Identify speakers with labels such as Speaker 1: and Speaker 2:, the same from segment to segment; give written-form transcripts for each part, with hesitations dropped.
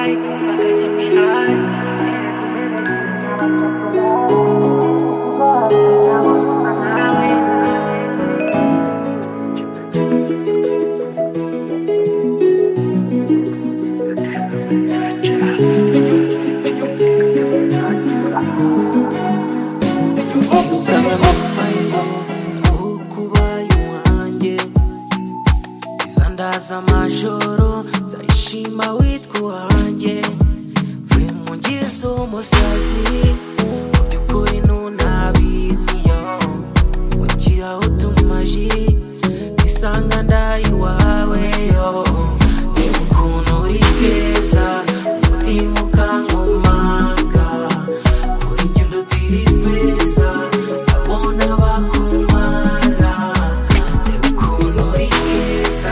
Speaker 1: Amajoro nzayishima witwa uwanjye vuye mu ngeso umusazi mu by'ukuri ntunabizi yo ukiraho utumaji bisanga ndayi wawe yo reba ukuntu uri keza umutima ukankomanga uri njye ndutira ifeza abona bakumara reba ukuntu uri keza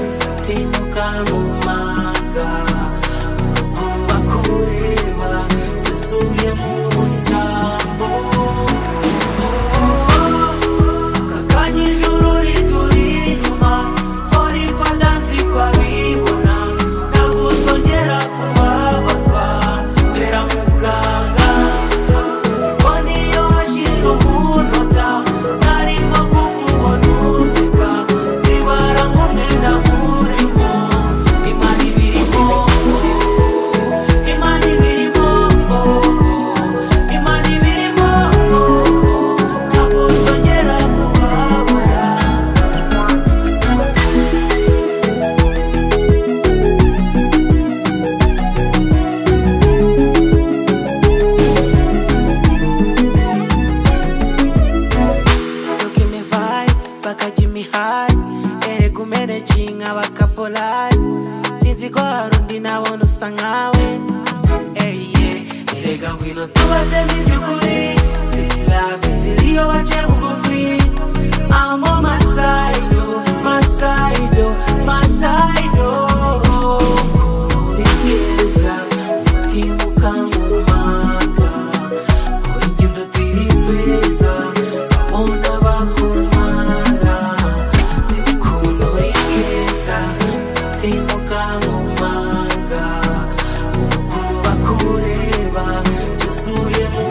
Speaker 1: mumanga ukuntu bakureba yuzuye mu busambo akakanya ijuru rituri inyuma horifata nzi ko abibona ntabwo uzongera kubabazwa mbera muganga siko niyo hashize umunota narimo kukubona useka bibara nk'umwenda sinzi ko hari undi nabona usa nkawe erega ngwino tubateme iby'ukuri this love is iriyo bace bugufi I'm on my side, my side, my side uri keza umutima ukankomanga uri njye ndutira ifeza abona bakumara reba ukuntu uri keza umutima ukankomanga ukuntu bakureba yuzuye mu